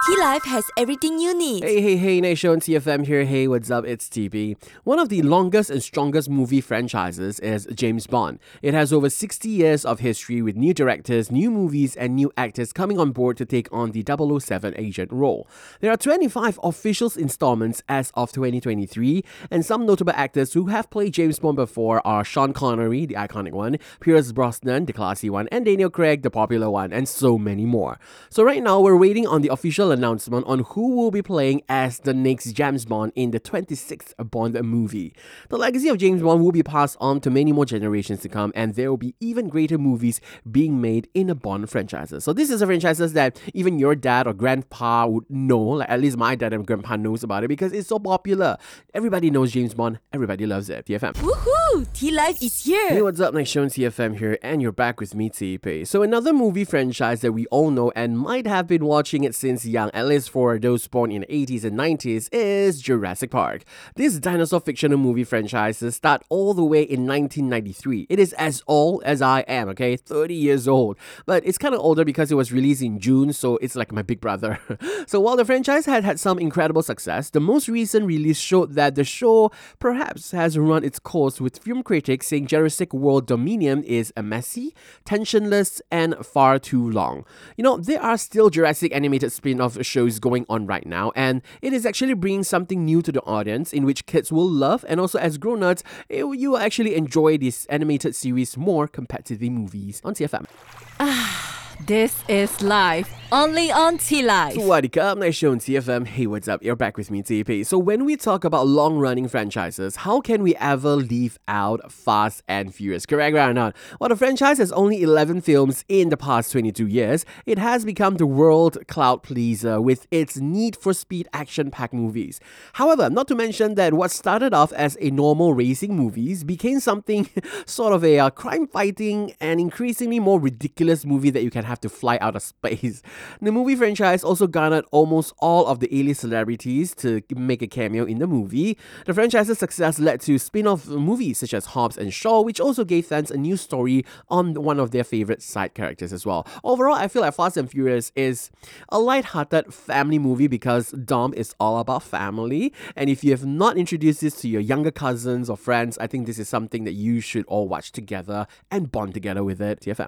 T-Life has everything you need. Hey, Nation, TFM here. Hey, what's up? It's TB. One of the longest and strongest movie franchises is James Bond. It has over 60 years of history with new directors, new movies, and new actors coming on board to take on the 007 agent role. There are 25 official installments as of 2023, and some notable actors who have played James Bond before are Sean Connery, the iconic one, Pierce Brosnan, the classy one, and Daniel Craig, the popular one, and so many more. So right now, we're waiting on the official announcement on who will be playing as the next James Bond in the 26th Bond movie. The legacy of James Bond will be passed on to many more generations to come, and there will be even greater movies being made in the Bond franchises. So this is a franchise that even your dad or grandpa would know, like at least my dad and grandpa knows about it because it's so popular. Everybody knows James Bond, everybody loves it. TFM. Woohoo! T-Life is here! Hey, what's up? Nice showing TFM here, and you're back with me, TP. So another movie franchise that we all know and might have been watching it since young, at least for those born in the 80s and 90s, is Jurassic Park. This dinosaur fictional movie franchise start all the way in 1993. It is as old as I am, okay? 30 years old. But it's kind of older because it was released in June, so it's like my big brother. So while the franchise had some incredible success, the most recent release showed that the show perhaps has run its course, with film critics saying Jurassic World Dominion is messy, tensionless, and far too long. You know, there are still Jurassic animated spin-off shows going on right now, and it is actually bringing something new to the audience in which kids will love, and also as grown-ups, you will actually enjoy this animated series more compared to the movies on TFM. This is live, only on T-Life. Sawadee ka, nice show on TFM. Hey, what's up? You're back with me, TP. So when we talk about long-running franchises, how can we ever leave out Fast and Furious? Correct, right or not? While the franchise has only 11 films in the past 22 years, it has become the world cloud pleaser with its Need for Speed action-packed movies. However, not to mention that what started off as a normal racing movies became something sort of a crime-fighting and increasingly more ridiculous movie that you can have to fly out of space. The movie franchise also garnered almost all of the A-list celebrities to make a cameo in the movie. The franchise's success led to spin-off movies such as Hobbs and Shaw, which also gave fans a new story on one of their favorite side characters as well. Overall, I feel like Fast and Furious is a light-hearted family movie because Dom is all about family. And if you have not introduced this to your younger cousins or friends, I think this is something that you should all watch together and bond together with it. TFM.